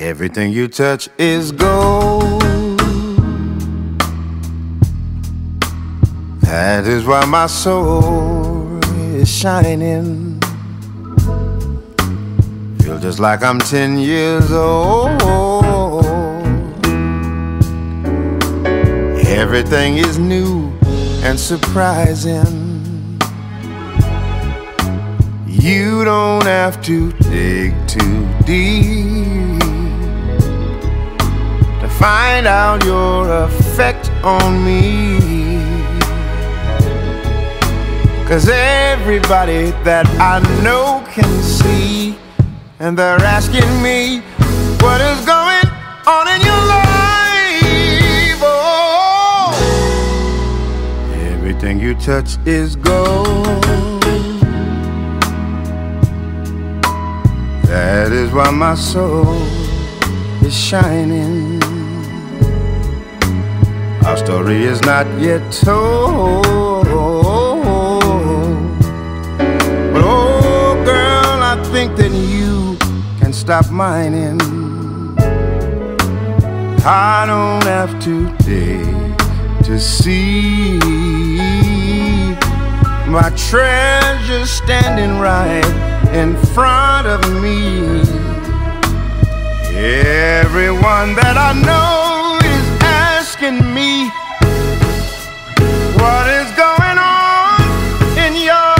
Everything you touch is gold. That is why my soul is shining. Feel just like I'm 10 years old. Everything is new and surprising. You don't have to dig too deep to find out your effect on me. 'Cause everybody that I know can see, and they're asking me what is going on in your life. Oh, everything you touch is gold. That is why my soul is shining. Our story is not yet told, but oh girl, I think that you can stop mining. I don't have to dig to see my treasure standing right in front of me. Everyone that I know is asking me what is going on in your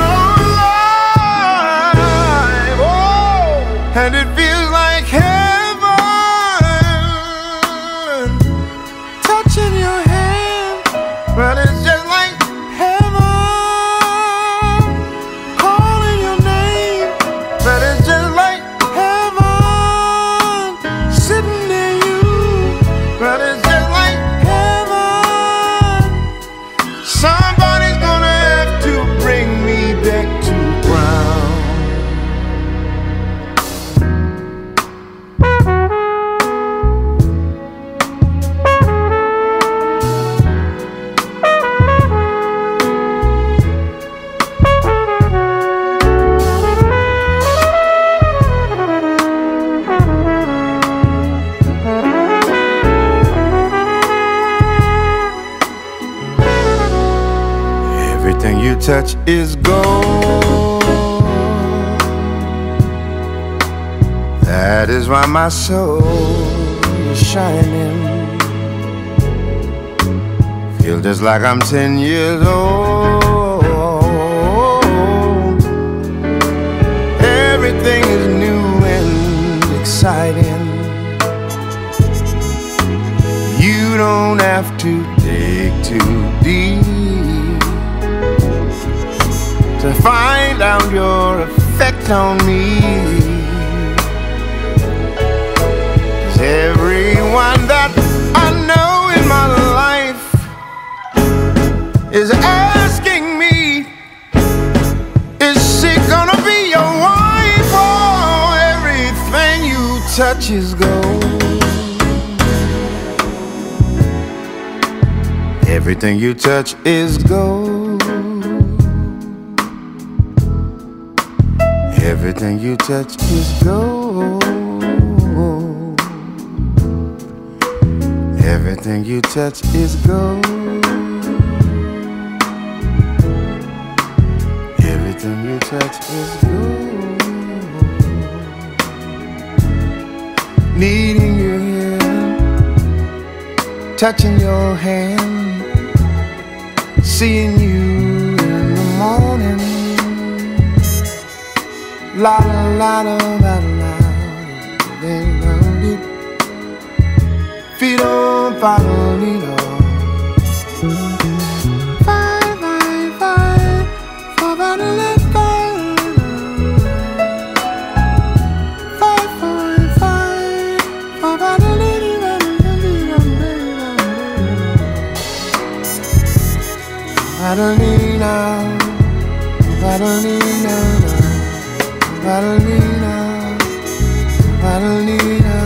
life. Oh, and it feels like heaven touching your hand, but it's just like everything you touch is gold. That is why my soul is shining. Feel just like I'm 10 years old. Everything is new and exciting. You don't have to dig too deep to find out your effect on me. 'Cause everyone that I know in my life is asking me, is she gonna be your wife? Oh, everything you touch is gold. Everything you touch is gold. Everything you touch is gold. Everything you touch is gold. Everything you touch is gold. Needing your hand, touching your hand, seeing you in the morning. La la la la la la, then it feet on fire, five, five, five, five, five, five, five, five, Adelina, Adelina, Adelina, Adelina,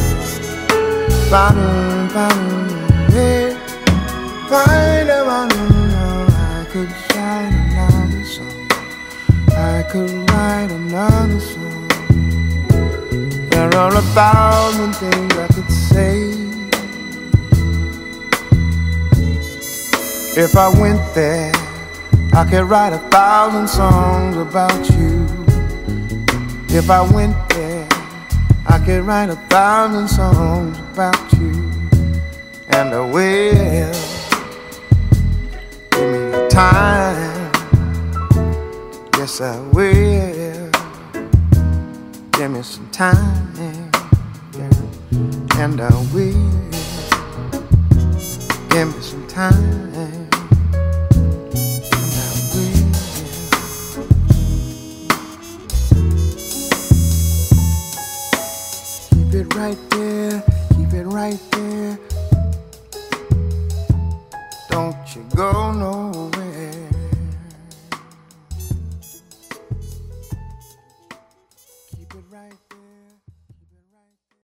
I could write another song. I could write another song. There are 1,000 1,000 things I could say. If I went there, I could write 1,000 songs about you. If I went there, I could write 1,000 songs about you. And I will. Give me your time. Yes, I will. Give me some time. Yeah. And I will. Give me some time. Keep it right there, keep it right there. Don't you go nowhere.